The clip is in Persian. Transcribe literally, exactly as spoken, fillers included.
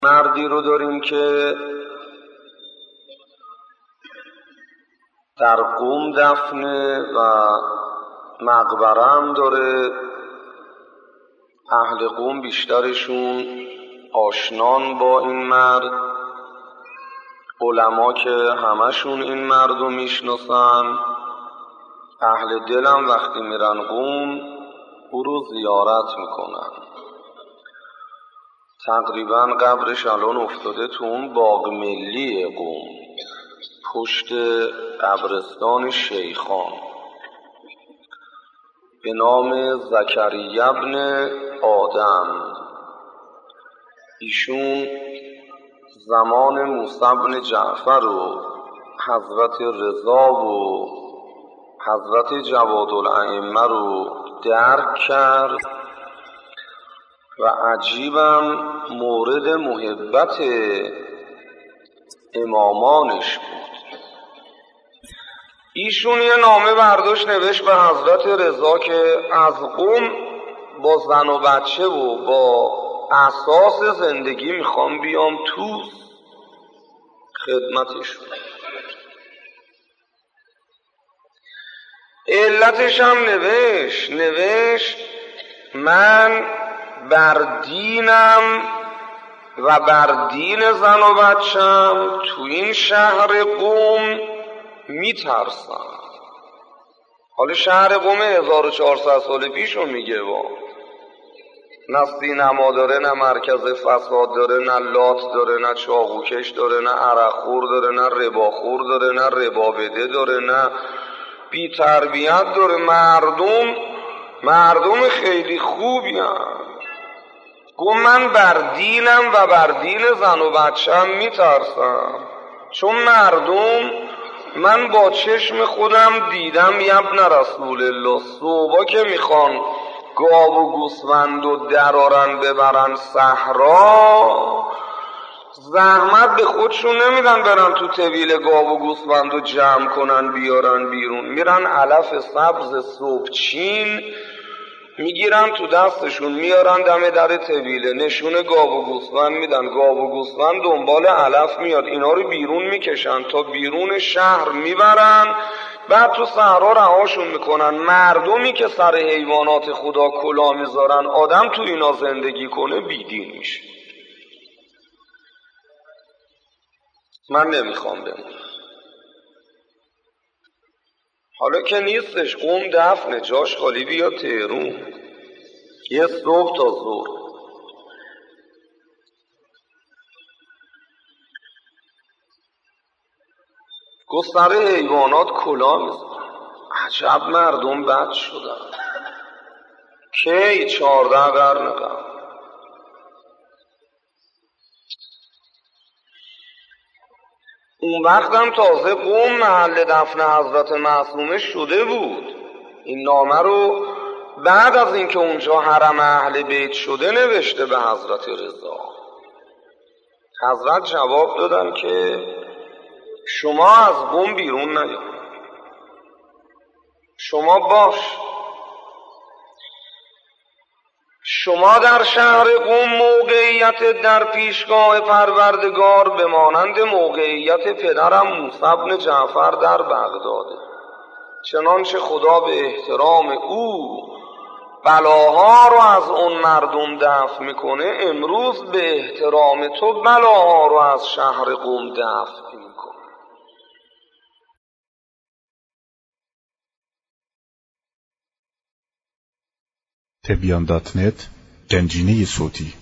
مردی رو داریم که در قم دفنه و مقبره هم داره. اهل قم بیشترشون آشنان با این مرد، علما که همشون این مرد رو میشناسن، اهل دلم وقتی میرن قم او رو زیارت میکنن. تقریبا قبرش الان افتاده تو اون باغ ملی قم پشت قبرستان شیخان به نام زکریا ابن آدم. ایشون زمان موسی بن جعفر و حضرت رضا و حضرت جوادالائمه رو درک کرد و عجیبم مورد محبت امامانش بود. ایشون یه نامه برداشت نوشت به حضرت رضا که از قم با زن و بچه و با اساس زندگی میخوام بیام تو خدمتشون. علتش هم نوشت نوشت من بر دینم و بر دین زن و بچم تو این شهر قم میترسم. حالا شهر قم هزار و چهارصد سال پیشو میگه با نه سینما داره، نه مرکز فساد داره، نه لات داره، نه چاقوکش داره، نه عرقخور داره، نه رباخور داره، نه ربابده داره، نه بی تربیت داره. مردم مردم خیلی خوبی هم. گفت من بر دینم و بر دین زن و بچم میترسم، چون مردم من با چشم خودم دیدم یبن رسول الله صبح که میخوان گاو و گوسفند و درارن ببرن صحرا، زحمت به خودشون نمیدن برن تو طویل گاو و گوسفند و جمع کنن بیارن بیرون، میرن علف سبز صبحچین میگیرن تو دستشون میارن دم در طویله، نشون گاو و گوسفند میدن، گاو و گوسفند دنبال علف میاد، اینا رو بیرون میکشن تا بیرون شهر میبرن، بعد تو صحرا رهاشون میکنن. مردمی که سر حیوانات خدا کلا میذارن آدم تو اینا زندگی کنه بیدین میشه. من نمیخوام بمونم. حالا که نیستش، قم دفنه، جاش خالی، بیا تهرون یه صبح تا ظهر. گفت سر حیوانات کلا میذارن. عجب مردم بد شدن. کی چارده قرن قبل. اون وقتم تازه قم محل دفن حضرت معصومه شده بود. این نامه رو بعد از اینکه اونجا حرم اهل بیت شده نوشته به حضرت رضا. حضرت جواب دادن که شما از قم بیرون نیا، شما باش، شما در شهر قم موقعیت در پیشگاه پروردگار به مانند موقعیت پدرم موسی بن جعفر در بغداده. چنانچه خدا به احترام او بلاها رو از اون مردم دفع میکنه، امروز به احترام تو بلاها رو از شهر قم دفع میکنه. تبیان دات نت گنجینه صوتی